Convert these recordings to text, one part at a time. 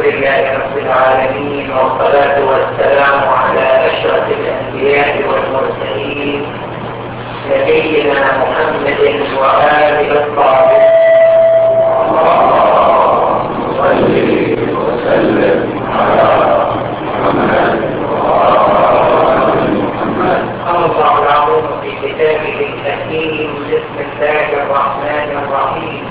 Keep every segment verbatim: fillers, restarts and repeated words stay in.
لله رب العالمين، والصلاة والسلام على أشرف الأنبياء والمرسلين نبينا محمد وآله الطاهرين. اللهم صل وسلم على محمد وآل محمد. الله العظيم في كتابه الحكيم. بسم الله الرحمن الرحيم.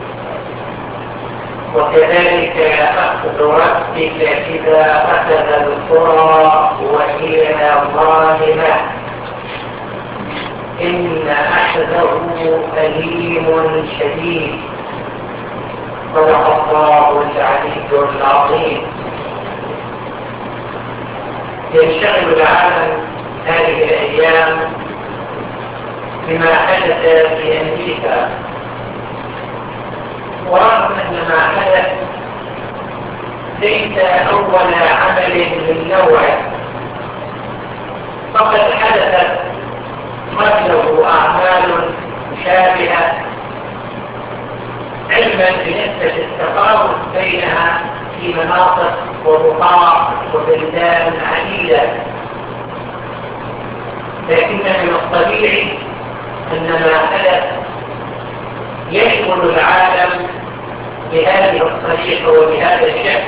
وكذلك أخذ ربك إذا أخذ القرى وهي ظالمة إن أخذه أليم شديد. صدق الله العلي العظيم. ينشغل العالم هذه الأيام بما حدث في أمريكا، ورغم أن ما حدث ليس أول عمل من نوعه، فقد حدثت قبله أعمال مشابهة علما بنسبة التفاوت بينها في مناطق وبقاع وبلدان عديدة، لكن من الطبيعي أن ما حدث يشمل العالم بهذه الطريقة وبهذا الشكل.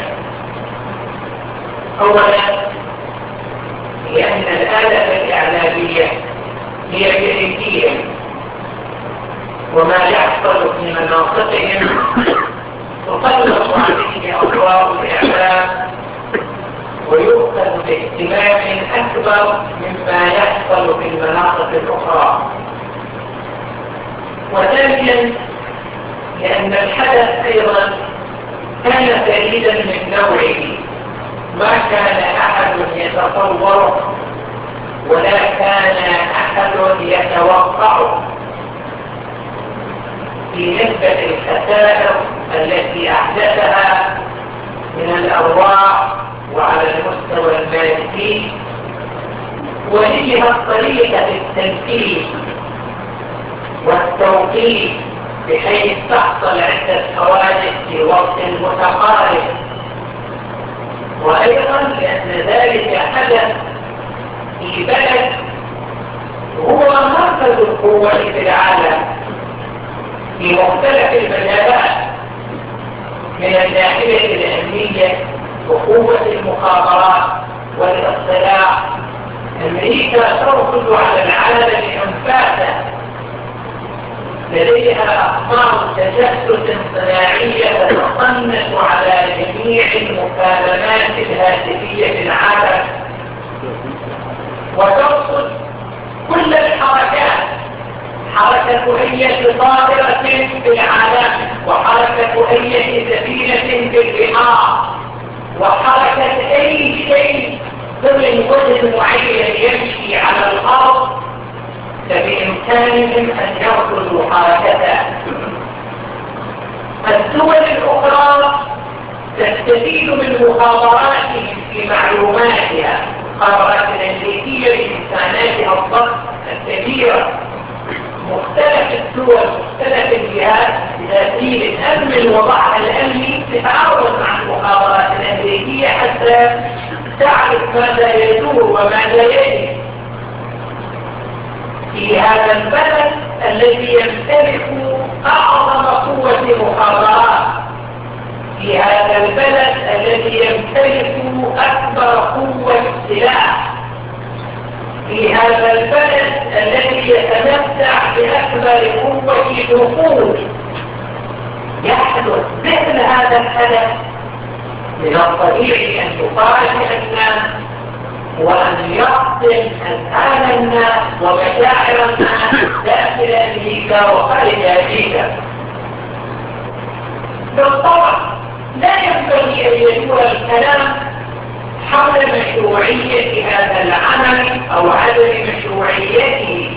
أولا لأن الآلة الإعلامية هي بأيديهم، وما يحصل في مناطقهم تسلط عليه أضرار الإعلام ويؤخذ باهتمام أكبر مما يحصل في المناطق الأخرى. وثانيا لأن الحدث أيضا كان فريدا من نوعه، ما كان أحد يتصوره ولا كان أحد يتوقعه في نسبة الخسائر التي أحدثها من الأرواح وعلى المستوى المادي. وهي الطريقة في التنفيذ والتوقيت بحيث تحصل عدة حوادث في وقت متقارب. وأيضا لأن ذلك حدث في بلد هو مركز القوة في العالم في مختلف المجالات، من الناحية الأمنية وقوة المخابرات والاطلاع. أمريكا تركض على العالم أنفاسا، لديها أقمار تجسس صناعية تتصنف على جميع المكالمات الهاتفية في العالم، وترصد كل الحركات، حركة أي طائرة في العالم، وحركة أي سفينة في البحار، وحركة أي شيء ضمن وزن معين يمشي على الأرض، فبإمكانهم أن يرصدوا حركته. الدول الأخرى تستفيد من مخابراتهم في معلوماتها، المخابرات الأمريكية لإمكاناتها الضغط الكبيرة. مختلف الدول مختلف الجهات بتأثير الأمن الوضع الأمني تتعاون مع المخابرات الأمريكية حتى تعرف ماذا يدور وماذا يجري في هذا البلد الذي يمتلك أعظم قوة مخابرات، في هذا البلد الذي يمتلك أكبر قوة سلاح، في هذا البلد الذي يتمتع بأكبر قوة نفوذ. يحدث مثل هذا الحدث من الطبيعي أن يفاجئ الناس وأن يقتل أذهان الناس ومشاعر الناس داخل أمريكا وخارج أمريكا. بالطبع لا ينبغي أن يدور الكلام حول مشروعية هذا العمل أو عدم مشروعيته،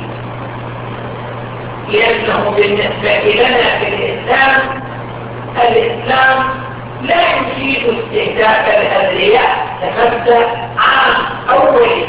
لأنه بالنسبة لنا في الإسلام، الإسلام لا يشيد استهداف الأبرياء كمبدأ عام أولي.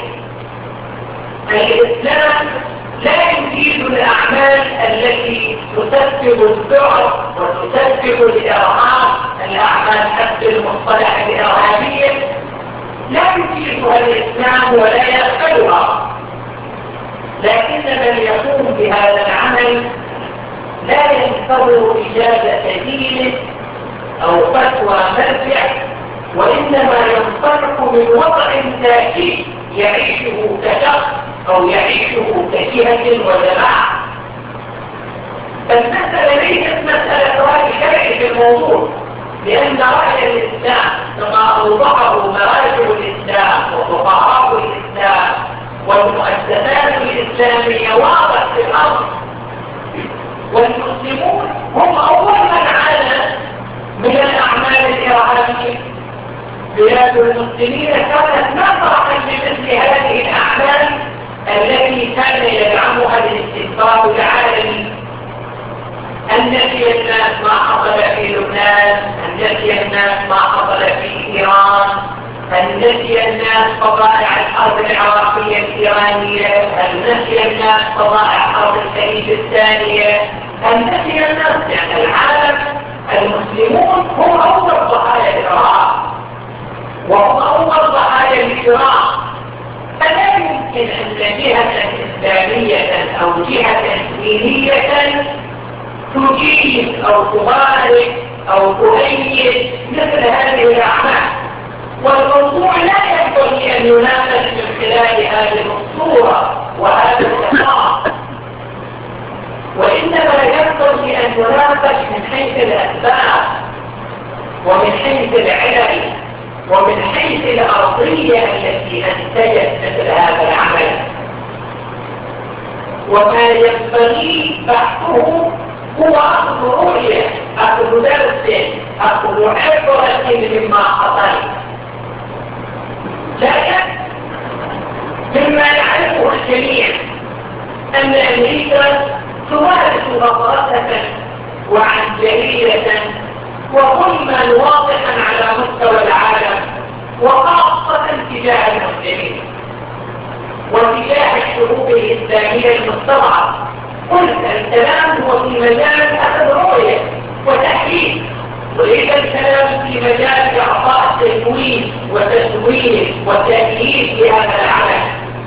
الإسلام لا يشيد الأعمال التي تسبب الذعر وتسبب الإرهاب الأعمال حسب المصطلح الإرهابي لا يجيزها الإسلام ولا يقبلها، لكن من يقوم بهذا العمل لا ينتظر إجازة دين أو فتوى مرجع، وإنما ينطلق من وضع ذاتي يعيشه كشخص أو يعيشه كجهة وجماعة. فالمسألة ليست مسألة رأي شرعي في الموضوع، لأن رأي الإسلام كما أوضحه مراجع الإسلام وفقهاء الإسلام والمؤسسات الإسلامية واضح في الأمر، والمسلمون هم أول من عانى من الأعمال الإرهابية. بلاد المسلمين كانت مسرحا لمثل هذه الأعمال التي كان يدعمها الاستنفار العالمي. أن نسي الناس ما حصل في لبنان، أن نسي الناس ما حصل في إيران، أن نسي الناس فضائع الحرب العراقية الإيرانية، أن نسي الناس فضائع حرب الخليج الثانية، أن نسي الناس يعني العالم. المسلمون هم أول ضحايا الإرهاب وهم أول ضحايا الإجرام. فلا يمكن أن جهة إسلامية أو جهة دينية تجيب أو تبارك أو تؤيد مثل هذه الأعمال، والموضوع لا ينبغي أن يناقش من خلال هذه الصورة وهذا النظام، وإنما ينبغي أن يناقش من حيث الأسباب ومن حيث العلل ومن حيث الأرضية التي أنتجت مثل هذا العمل. وما ينبغي بحثه هو أخذ رؤية، أخذ درس، أخذ عبرة مما حصل. لكن مما يعرفه الجميع أن أمريكا تمارس غطرسة وعنجهية وظلما واضحا على مستوى العالم، وخاصة تجاه المسلمين وتجاه الشعوب الإسلامية المستضعفة. قلت الكلام هو في مجال أخذ رؤية وتحليل، وإذا الكلام في مجال إعطاء تمويل وتسويل وتأييد لهذا العمل.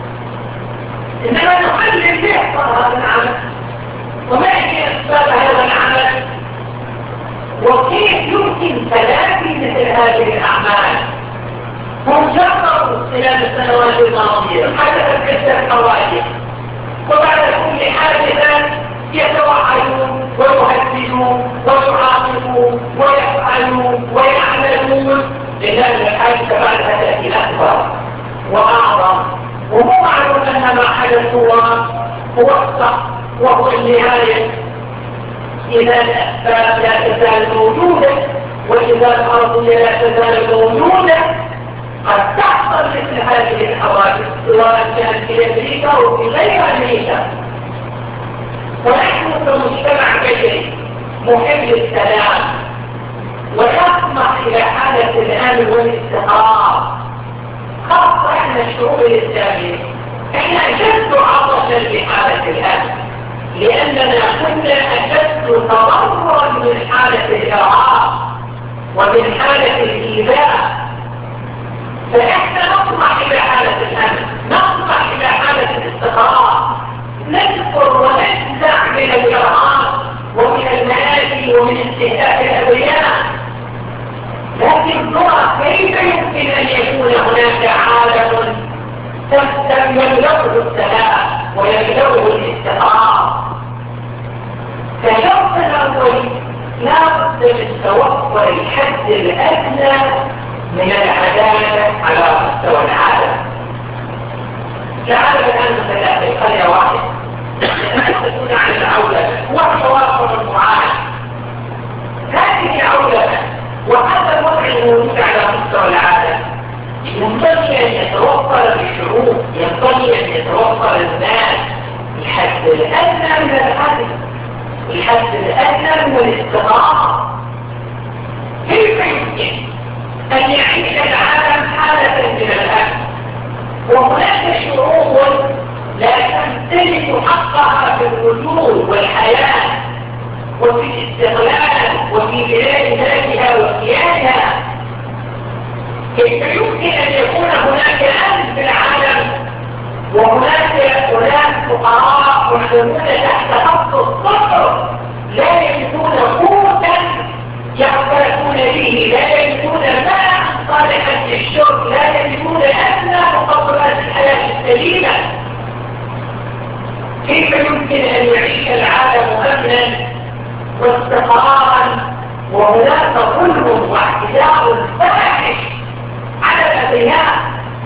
إنما نحلل ليه هذا العمل، وما هي أسباب هذا العمل، وكيف يمكن تلافي مثل هذه الأعمال. هم جربوا خلال السنوات الماضية حدثت عدة حوادث، وبعد كل حادثة يتوعدون ويهددون ويعاقبون ويفعلون ويعملون، لذلك الحادثة بعدها تأتي أكبر وأعظم. وهو معلوم أن ما حدث هو هو الصح وهو النهاية. إذا الأسباب لا تزال موجودة، وإذا الأرضية لا تزال موجودة، قد تحصل مثل هذه الحوادث سواء كانت في أمريكا أو في غير أمريكا. ونحن كمجتمع بشري محب السلام ويطمح إلى حالة الأمن والاستقرار، خاصة احنا الشعوب الإسلامية احنا أشد عطشا لحالة الأمن، لأننا كنا أشد تضررا من حالة الإرهاب ومن حالة الإيذاء. فإحنا نطمح إلى حالة الأمن، نطمح إلى حالة الاستقرار، نذكر ونجزع من الإرهاب ومن المآسي ومن استهداف الأبرياء. لكن نرى كيف يمكن أن يكون هناك عالم يملأه السلام ويملأه الاستقرار. كشرط الأول لا بد من توفر الحد الأدنى من العدالة على مستوى العالم. تعالوا الآن مثلا في قرية واحدة يتحدثون عن العولمة وتوافر المعاناة. هذه عولمة وهذا الوضع الموجود على مستوى العالم ينبغي أن يتوفر للشعوب، ينبغي أن يتوفر الناس الحد الأدنى من العدل، الحد الأدنى من الاستقرار. كيف يمكن أن يعيش العالم حالة من الأمن وهناك شعوب لا تمتلك حقها في الوجود والحياة، وفي الاستقلال وفي بلاد ذاتها وكيانها. كيف يمكن أن يكون هناك أمن في العالم وهناك أناس فقراء محكمون تحت خط الصفر لا يجدون قوتا يعترفون به، لا يجدون ماء صالحا للشرب، لا يجدون أدنى مقومات الحياة السليمة؟ كيف يمكن أن يعيش العالم أمنا واستقرارا وهناك ظلم واعتداء فاحش على الأبرياء؟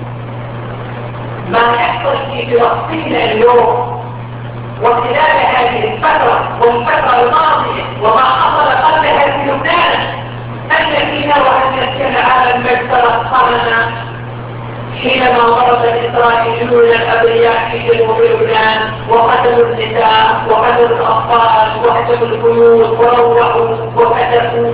ما يحصل في فلسطين اليوم وخلال هذه الفترة والفترة الماضية وما حصل قبلها في لبنان الذين وأن يسكن على المجزرة الصنمة حينما ضرب الإسرائيليون الأبرياء في جنوب لبنان وقتلوا النساء وقتلوا الأطفال وهدموا البيوت وروعوا وكتبوا.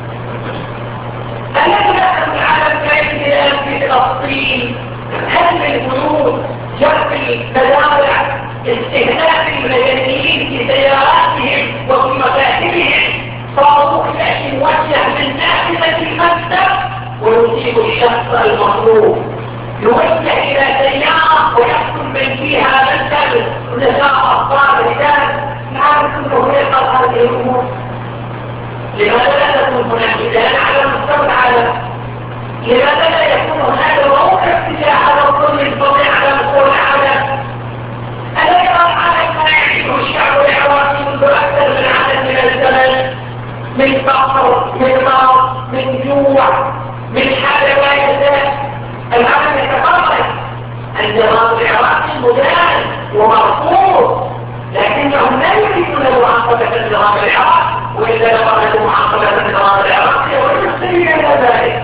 الذي يحصل العالم كيف الآن في فلسطين؟ هل البيوت جرب تداول استهداف المدنيين في سياراتهم وفي مكاتبهم صاروخ يأتي موجه من نافذة المكتب ويصيب الشخص المطلوب، يوجه إلى سيارة ويحكم من فيها مكتب نساء أطفال رجال. نعرف أنه يقع هذه الأمور. لماذا لا تكون هناك إذن على مستوى العالم؟ لماذا لا يكون هناك موقف تجاه هذا الظلم الفظيع على مستوى العالم؟ ألا يرى العالم ما يعيشه الشعب العراقي منذ أكثر من عدد من الزمن من فقر، من مرض، من جوع، من حالة بايزة؟ العالم يتقرب النظام العراقي مدان ومرفوض، لكنهم لا يريدون معاقبة النظام العراقي، وإذا لقد معاقبة النظام العراقي ويستمر إلى ذلك.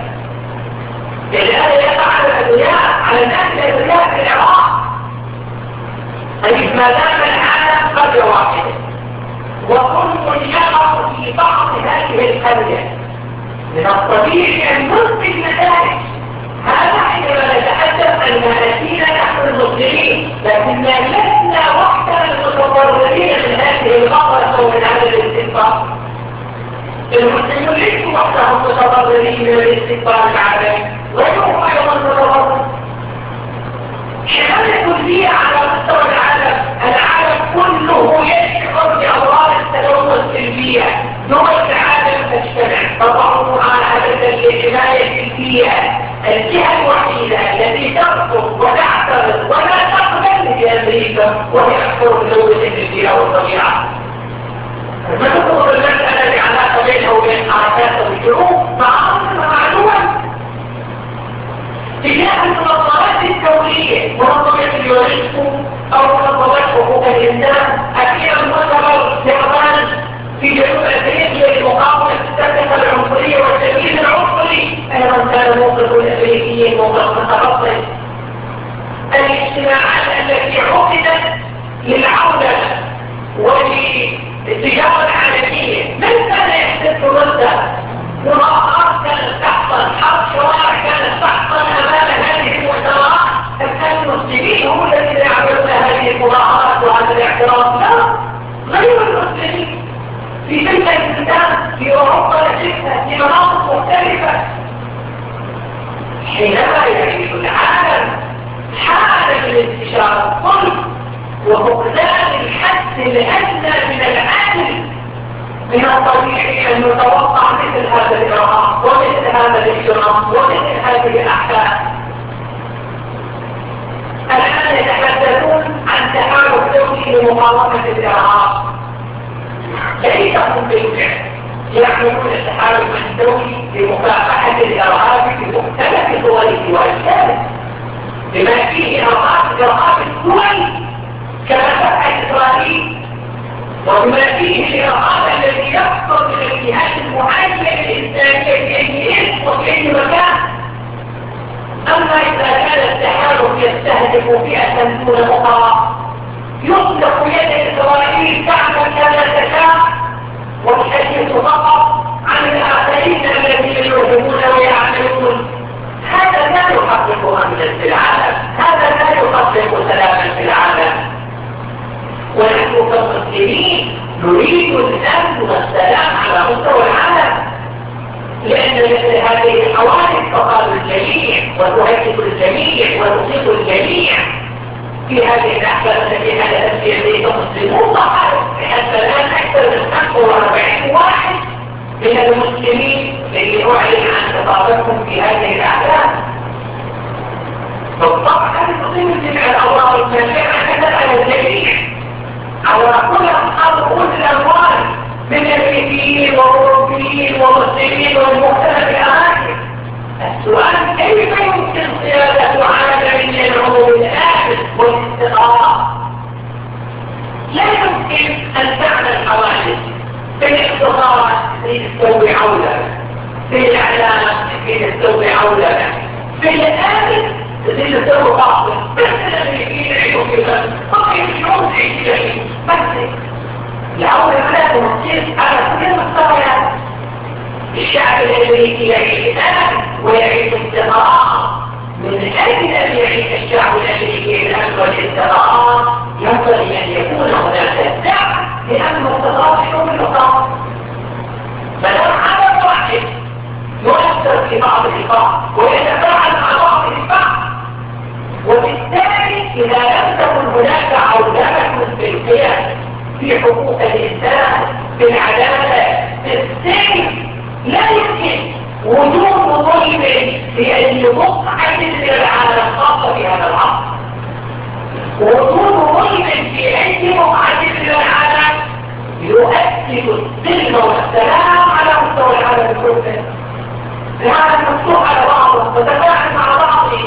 الآن يقع على الأدوياء على الناس الأدوياء في العراق. طيب ما دام العالم قرية واحدة وكل يقع في بعض هذه القرية من الطبيعي أن نلقي النتائج. هذا حينما نتحدث أن نأتينا نحن المسلمين، لكننا لسنا وحدنا المتضررين من هذه الغفلة أو من هذا الاستنفار. المسلمون ليسوا وحدهم متضررين من الاستنفار العالمي، غيرهم أيضا متضرر. حماية كلية على مستوى العالم، العالم كله يشعر بأضرار التلوث السلبية. دول العالم تجتمع تضعوا على هدف لحماية البيئة. الجهة الوحيدة التي ترفض وتعترض ولا تقبل في أمريكا وهي أكثر تلوث البيئة والطبيعة. نذكر المسألة بعلاقة بينها وبين حركات الشعوب مع أمر معلومة تجاه المنظمات الدولية، منظمة اليونسكو أو منظمات حقوق الإنسان. أخيرا مؤتمر يابان في جنوب أفريقيا لمقاومة التفرقة العنصرية والتمييز العنصري أيضا كان موقف الأمريكيين موقف متفصل. الاجتماعات التي عقدت للعودة وللتجارة العالمية من كان يحدث ردا؟ مظاهرات كانت تحصل، حرب شوارع كانت تحصل أمام هذه المؤتمرات. كان المسلمين هم الذين يعملون هذه المظاهرات وهذا الاعتراض؟ لا، غير المسلمين في تلك البلدان في أوروبا نجدها في مناطق مختلفة. حينما يعيش العالم حالة من انتشار الظلم وفقدان الحد الأدنى من العدل، من الطبيعي أن نتوقع مثل هذا الإرهاق ومثل هذا الاجتماع ومثل هذه الأحداث. الآن يتحدثون عن تحالف دولي لمقاومة الإرهاق. ليس هم بالفعل يعملون التحالف الدولي لمكافحة الإرهاب في مختلف دوله وأشكاله، بما فيه إرهاب إرهاب الدول كما فعل إسرائيل، وبما فيه الإرهاب الذي يحصل من الجهات المعينة الإنسانية في أي اسم وفي أي مكان. أما إذا كان التحالف يستهدف فئة دون أخرى يطلق يد إسرائيل تعمل كما تشاء والحديث فقط عن الآخرين الذين يوهمون ويعملون. هذا لا يحقق أمنا في العالم، هذا لا يحقق سلاما في العالم. ونحن كمسلمين نريد الأمن والسلام على مستوى العالم، لأن مثل هذه الحوادث تقال الجميع وتهدد الجميع وتصيب الجميع. في هذه الأحداث التي حدثت في أمريكا مسلمون ضحوا، حتى الآن أكثر من خمسة وأربعين واحد من المسلمين الذي أعلن عن إصابتهم في هذه الأحداث. بالطبع هذه تصيب الجميع، الأمراض الناشئة حدثت على الجميع، على كل أصحاب كل الأموال من أمريكيين وأوروبيين ومسلمين ومختلف الأماكن. السؤال: كيف يمكن قيادة عالم يدعو بالآمن والاستقرار؟ لا يمكن أن تعمل حوادث في الاقتصاد لتستوي عودة، في الإعلام لتستوي عودة، في الآمن لتستوي باطل. بس الأمريكيين يعيشون في بلد طبيعي الشعوب تعيش في بس العودة بلاد ومسير على كل المستويات. الشعب الأمريكي يعيش الآن ويعيش استقرار. من أجل أن يعيش الشعب الأمريكي الآن والاستقرار ينبغي أن يكون هناك دعم لأمن واستقرار شؤون الأخرى. فلو عدد واحد يؤثر في بعض البعض ويتفاعل مع بعض البعض، وبالتالي إذا لم تكن هناك عودة في القيام في حقوق الإنسان، في العدالة، في السلم، لا يمكن وجود ظلم في أي بقعة من العالم خاصة بهذا العصر. وجود ظلم في أي بقعة من العالم يؤكد السلم والسلام على مستوى العالم كله. العالم مفتوح على بعضه وتفاعل مع بعضه.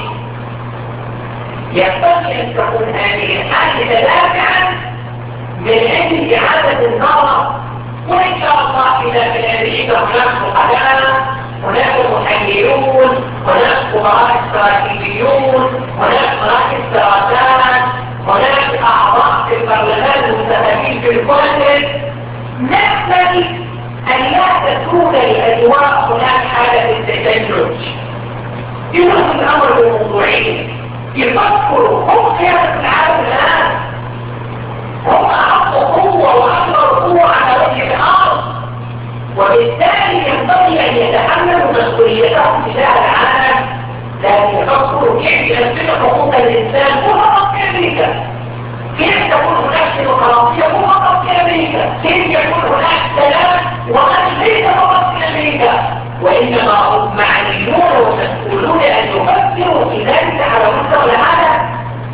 ينبغي أن تكون هذه الحالة دافعا من أجل إعادة النظر. وإن شاء الله إذا في أمريكا هناك فقهاء، هناك محللون، هناك خبراء استراتيجيون، هناك مراكز دراسات، هناك أعضاء في البرلمان المستهدفين في الكل، نأمل أن لا تكون الأجواء هناك حالة التشنج. يوجد الأمر بالموضوعية، يفكروا هم قيادة العالم الآن، هم أعطوا قوة وأكبر قوة على وجه الأرض، وبالتالي ينبغي أن يتحملوا مسؤوليتهم تجاه العالم. لكن يفكروا كيف يمثل حقوق الإنسان هو فقط في أمريكا، كيف تكون هناك ديمقراطية هو فقط في أمريكا، كيف يكون هناك سلام وأمن ليس فقط في أمريكا، وإنما هم معنيون ومسؤولون أن يفكروا في ذلك على مستوى العالم.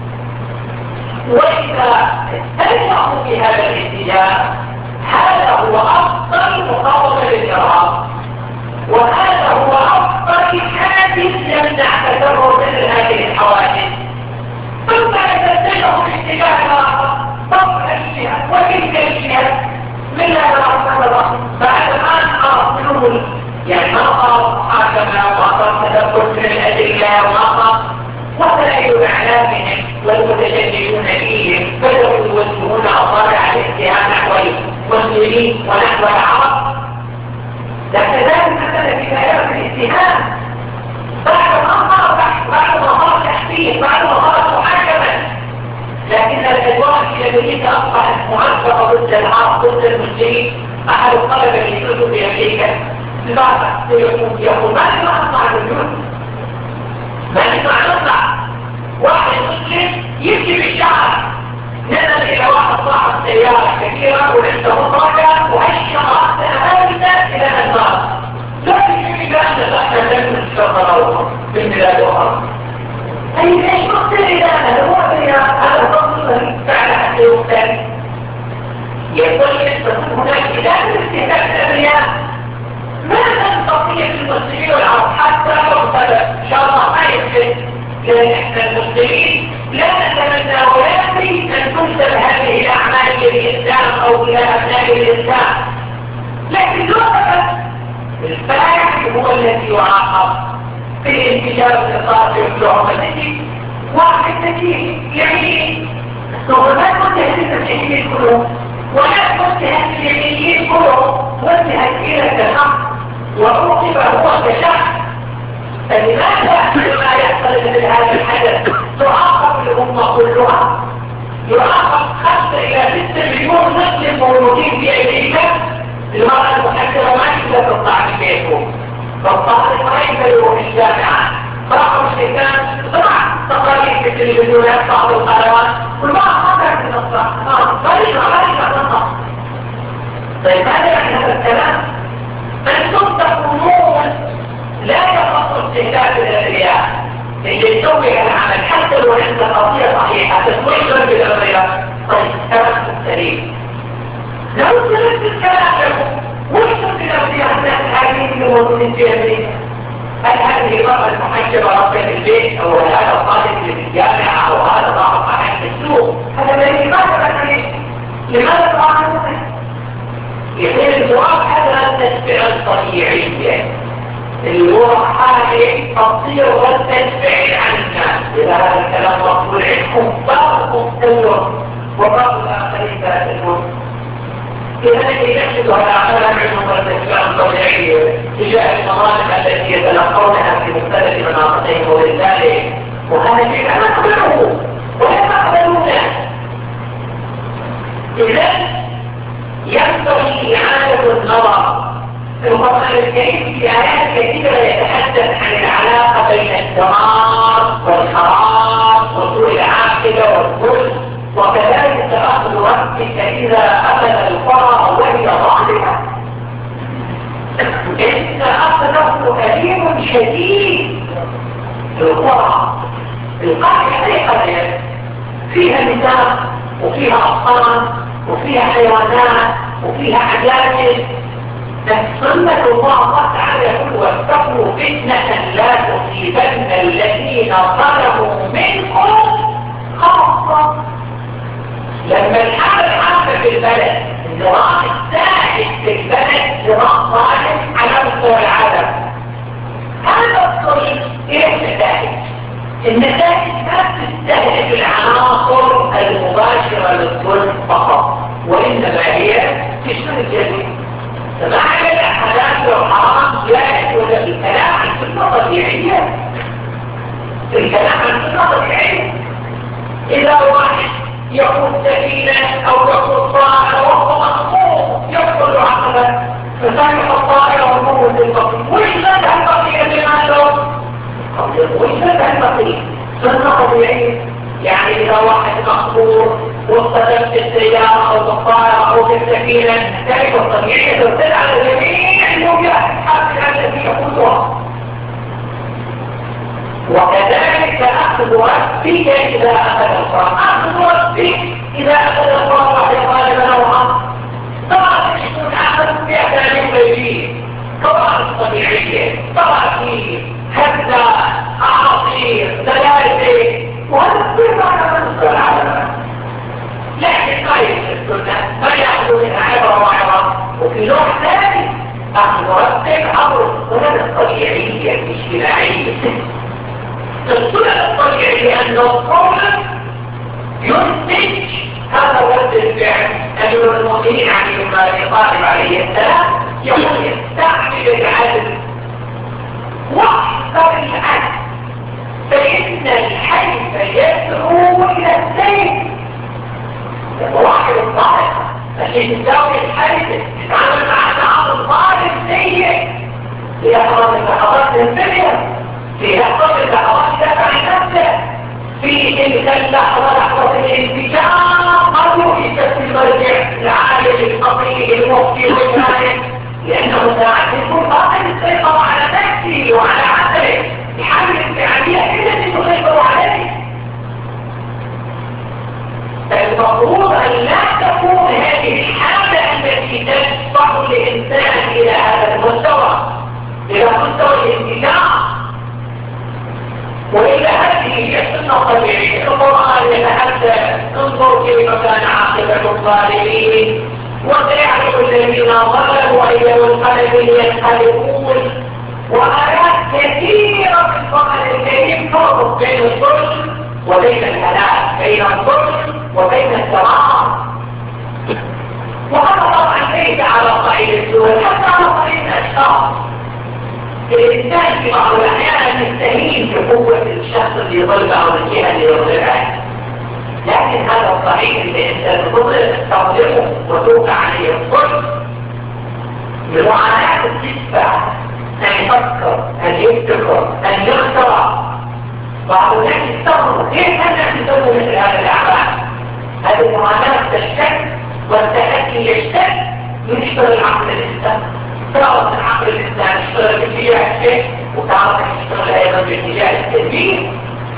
وإذا استمعوا في هذا الاتجاه هذا هو أفضل مقاومة للإرهاب، وهذا هو أفضل حادث يمنع تكرر مثل هذه الحوادث. ثم يتجهوا في اتجاه آخر طبع الجهة وتلك الجهة من هذا الأمر بعد ما أرسلوا يعني ما صار محاكمة وما صار تدبر من الأدلة وما صار وسائل إعلامهم والمتشددون فيهم بدأوا يوجهون أصابع الاتهام نحو المسلمين ونحو العرب. لكن ذلك مثلا في دائرة الاتهام بعد ما صار بعد ما صار تحقيق بعد ما صار محاكمة، لكن الأجواء في أمريكا أصبحت معذبة ضد العرب ضد المسلمين. أحد الطلبة اللي يدرسوا في أمريكا لماذا يقول يقول ما نسمع نطلع الوجود، ما نسمع نطلع واحد مسلم يمشي في الشارع، نزل إلى واحد صاحب سيارة كبيرة ولسه مطرقة وهشم رأسها هابطة إلى النار، لا يمكن بأن تحت لم تشتغل في بلاد أخرى. أي ليش مقتل إلى هذا هو هذا فضل فعل حتى يقتل. يقول يستطيع هناك إدارة الاستهداف الأبرياء ما تستطيع المسلمين والعرب حتى لو سبب إن شاء الله ما يمكن، لأن إحنا المسلمين لا نتمنى ولا نريد أن تنسب هذه الأعمال للإسلام أو إلى أبناء الإسلام، لكن لو سبب الفاعل هو الذي يعاقب في الانتشار الإصابة والعمل. واحد نتيجي يعني الصغرات متهدين الجهيين كلهم ولا متهد الجهيين كلهم متهد إلى الحق وعوقب هو كشخص. فلماذا ما يحصل من هذا الحدث تعاقب الأمة كلها، يعاقب خمسة خمسة إلى ستة مليون مسلم موجودين في أمريكا، المرأة المحجبة ما تقدر تطلع من بيتهم، فالطالب ما يقدر يروح الجامعة، راحوا الشيطان طلع تقارير في التلفزيونات بعض القنوات والبعض ما كانت تنصح، طريقة غريبة تنصح. طيب هذا يعني هذا الكلام؟ أنتم تقولون لا يخص استهداف الأبرياء اللي يسوي العمل حتى لو عند قضية صحيحة تسوي شرب الأبرياء. طيب كلام سليم. لو سلمت الكلام لكم وش شرب الأبرياء الناس الحاكمين اللي موجودين في أمريكا؟ هل هذه المرأة المحجبة ربة البيت أو هذا الطالب اللي في الجامعة أو هذا ضعف أحد في السوق؟ هذا الذي ماذا بكريش؟ لماذا تعرفون؟ يصير الجواب هذا التشبيع طبيعيا اللي هو حاجة تصير والتشبيع عن الناس. إذا هذا الكلام مقبول عندكم فارقوا التنور وفارقوا الآخرين فاتنون. إذا يجب على أعمال عندهم والتشبيع الطبيعية تجاه المناطق التي يتلقونها في مختلف مناطقهم ولذلك وهذا شيء لا نقبله ولا نقبلونه. إذا ينبغي إعادة النظر في القرآن الكريم في آيات كثيرة يتحدث عن العلاقة بين الدمار والخراب وسوء العاقبة والظلم، وكذلك أخذ ربك إذا أخذ القرى وهي ظالمة إن أخذه أليم شديد. في القرى القرية أي قرية فيها نساء وفيها أطفال وفيها حيوانات وفيها عجائب، سنة الله تعالى يقول واتقوا فتنة لا تصيبن الذين ظلموا منكم خاصة. لما الحالة العامة في البلد النظام السائد في البلد نظام ظالم على مستوى العالم، هذا الطريق ايه النتائج؟ النتائج ما تستهدف العناصر المباشرة للظلم فقط، وإنما هي تشمل الجميع. فمعنى الحلال والحرام لا يكون الكلام عن سنة طبيعية. الكلام عن سنة طبيعية إذا واحد يقول سكينة أو يقول طائرة وهو مخصوص يقول عقلا فسامح الطائرة وموت البطيء وإيش لدى البطيء لماذا؟ وإيش لدى البطيء؟ سنة طبيعية. يعني إذا واحد مخصوص واستخدمت السيارة أو الطائرة أو السكينة ذلك الطبيعية ترتد على جميع الوجهات حتى التي يقولها. وكذلك أخذ ربك إذا أخذ القرآن، أخذ ربك إذا أخذ القرآن وحي غالبا نوعا طبعا يكون أخذ في أساليب غيرية طبعا الطبيعية طبعا في هدى أعاصير زلازل وهذا كل ما نفسه العالم، لكن ما يجب السنة ما يأخذ منها عبرة وعبرة. وفي نوع ثاني أخذ ربك عبر السنن الطبيعية الاجتماعية. السنن الطبيعية أن القول ينتج هذا رد الفعل. أمير المؤمنين علي بن أبي طالب عليه السلام يقول يستعمل العدل واحذر العدل فإن الحيف يدعو إلى السيف. واحد الطالب عشان تساوي الحيف تتعامل مع شعب الطالب سيء في لحظات اللحظات الدنيا، في لحظات اللحظات دفع نفسه، في تلك اللحظة لحظة الانتشار قد يوجد في المرجع العالم القطيع المفتي والمالك، لأنه ساعات يكون قادر السيطرة على نفسه وعلى عقله بحمل الفعالية التي تسيطر عليه. المفروض أن لا تكون هذه الحالة التي تدفع الإنسان إلى هذا المستوى إلى مستوى الانتشار، وإلى هذه هي السنة الطبيعية. القرآن يتحدث انظر كيف كان عاقبة الظالمين وسيعلم الذين ظلموا أي منقلب ينقلبون، وآيات كثيرة في القرآن الكريم تربط بين الظلم وبين الهلاك، بين الظلم وبين السماء. وهذا طبعا ليس على صعيد الدول حتى على صعيد الأشخاص. الإنسان في بعض الأحيان يستهين بقوة الشخص اللي يضل أو الجهة اللي يضل عنه، لكن هذا الصحيح اللي انت تظلمه وتوقع عليه الظلم بمعاناة تدفع أن يفكر أن يبتكر أن يخترع بعض الناس يستغرب كيف أنك تسوي مثل هذا الأعمال. هذه المعاناة تشتد والتأكي يشتد يشتغل العقل الإنسان. تعرف العقل الإنسان يشتغل باتجاه الشيء وتعرف يشتغل أيضا باتجاه التدبير.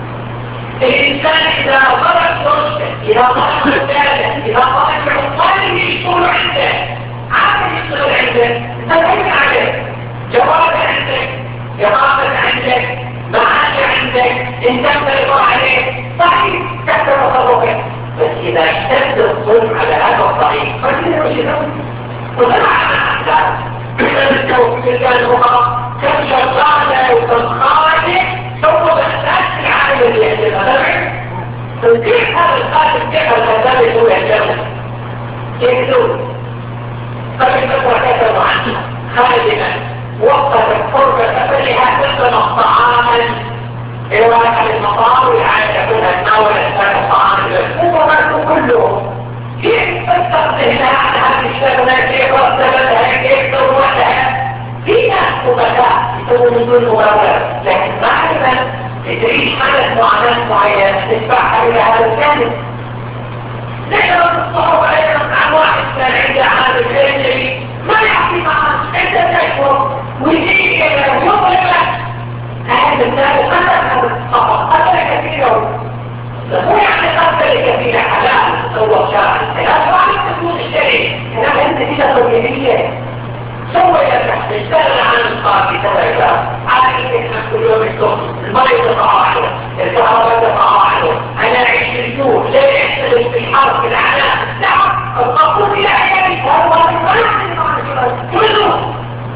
الإنسان إذا ضرب فرصة إذا ضرب رسالة إذا ضرب عقاله يشتغل عنده عقل يشتغل عنده تدبير عليه جواب عندك إقامة عندك معاش عندك انتم رضا عليه صحيح تحت تصرفك. بس إذا اشتد الظلم على هذا الطريق فكذا وشذا وطلع عن أحداث بسبب التوفيق الأخرى كم شرطانة وكم خالق سوف بأساس العالم اللي يحدث هذا فكيف هذا الخالق كيف هذا يسوي الجنة يكذب قبل فترة كتبوا عنه خالدنا وقت القرب فلها تسلم الطعاما إلى واحد المطار والعالم يكون الناول الإنسان الطعام المفهوم كله كيف تستخدمها عن هذه الشغلة كيف ارتبتها كيف تروتها في ناس مبتاع يسوي من دون مبرر لكن معلما تعيش حالة معاناة معينة تتبعها إلى هذا الجانب. نحن الصحف أيضا عن واحد كان عنده عالم الجانبي ما يحكي معه انت تشعر ويجيك يوم لك هذا الثالث قتل الصفر قتل كثيرا مو يعني قتل كثيرا حلال تصور شرعي لا شرعي تكون الشريك هنا انت كده طبيعية سوى يفتح تشتغل عن القاضي سوى على انك كل يوم الصبح المريض تقاعده الكهرباء تقاعده انا اعيش في الجوع لا يحتلج في الحرب في العناء لا القبول الى عيالي هذا كله.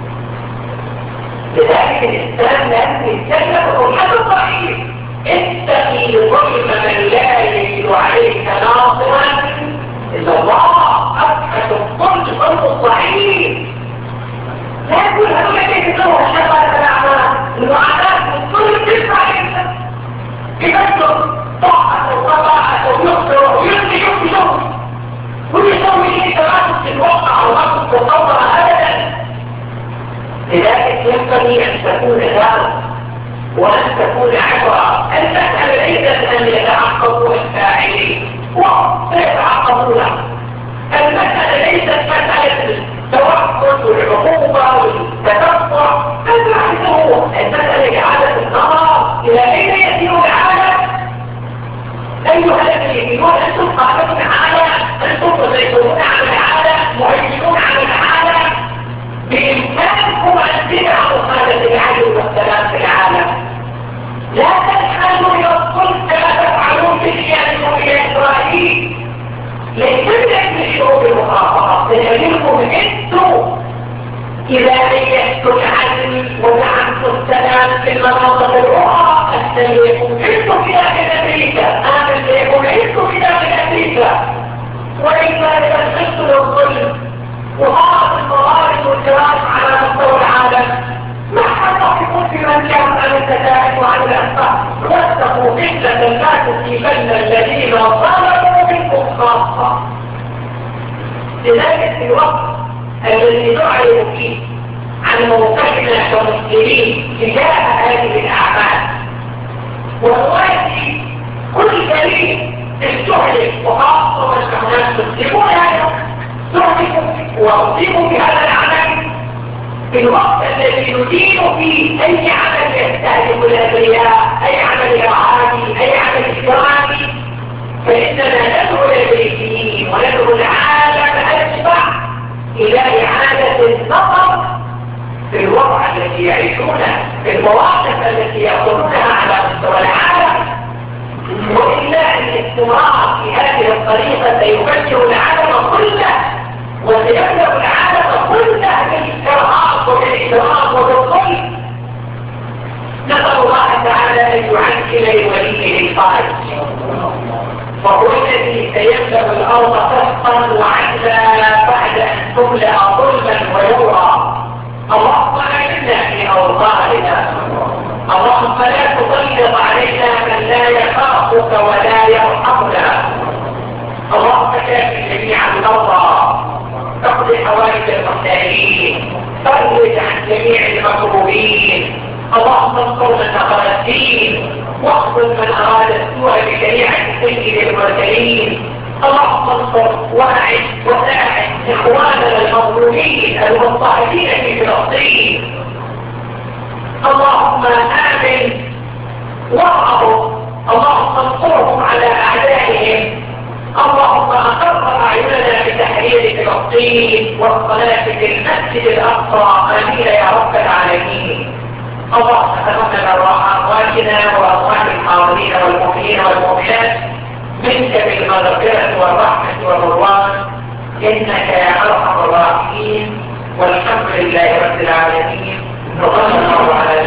لذلك الإنسان لازم يتكلم وحد الضعيف اتقي ظلم من لا يجد عليك ناصرا إلا الله أبحث الظلم ظلم الضعيف. لا يقول هذول كيف تدور الشغل الأعمال المعاناة والظلم تدفع الإنسان يبدل طاعة وطاعة ويخطر ويلقي يوم يوم ويسوي لي تماسك الواقع وماسك التطور ابدا. لذلك ينبغي ان تكون ذلك وان تكون عبره. المساله ليست ان يتعقبوا الفاعلين وسيتعقبونها. المساله ليست مساله التوحد والعقوبه والتتبع. المساله اعاده النظر الى اين يسير العالم. ايها الذين يريدون ان تبقى لكم العالم أنتم تسيطرون على العالم مهيمنون على العالم بإمكانكم أن تدعموا هذا العدل والسلام في العالم. لا تنحنوا إلى الظلم كما تفعلون في شأنكم إلى إسرائيل لكل من الشعوب المخاطرة سيجركم أنتم إذا أيدتم العدل ودعمتم السلام في المناطق الأخرى أن سيكون أنتم في داخل أمريكا آمن سيكون أنتم في داخل أمريكا. وإن كان ينحص الظلم وخاص الموارد والكرام على مستوى العالم ما حققكم في من كان عن التساعد وعن الأنفاق واتقوا فتنة لا تصيبن الذين ظلموا منكم خاصة. لذلك في الوقت الذي نعلم فيه عن موقفنا كمسلمين تجاه هذه الأعمال ونؤدي كل كريم استهلك وخاصة الناس تسلمون هذا تهلك وأصيبوا بهذا العمل في الوقت الذي ندين فيه أي عمل يستهلك الأبرياء أي عمل إرهابي أي عمل إجرامي فإننا ندعو البيتين وندعو العالم أجمع إلى إعادة النظر في الوضع الذي يعيشونه في المواقف التي يأخذونها على مستوى العالم. وإلا الاستمرار في هذه الطريقة سيفجر العالم كله وسيبدأ العالم كله بالإرهاب وبالإجرام وبالظلم. نسأل الله تعالى أن يعجل لوليه الفارج فهو الذي سيملأ الأرض قسطا وعدلا بعد أن تملأ ظلما ويورى. اللهم أعنا في أوطاننا اللهم لا تسلط علينا من لا يخافك ولا يرحمنا حوائج المحتاجين، فرج عن جميع المكروبين. اللهم انصر من نصر الدين، واخذل من اراد السوء بشريعه سيد المرسلين. اللهم انصر واعد وساعد اخواننا المظلومين المضطهدين في فلسطين. اللهم امن وقعهم، اللهم انصرهم على اعدائهم. اللهم اقر اعيننا بتحرير فلسطين والصلاه في المسجد الاقصى، امين يا رب العالمين. اللهم تقبل ارواح امواتنا وارواح الحاضرين والمؤمنين والمؤمنات منك بالمغفره والرحمه والرضوان، انك يا ارحم الراحمين. والحمد لله رب العالمين، وصلى الله على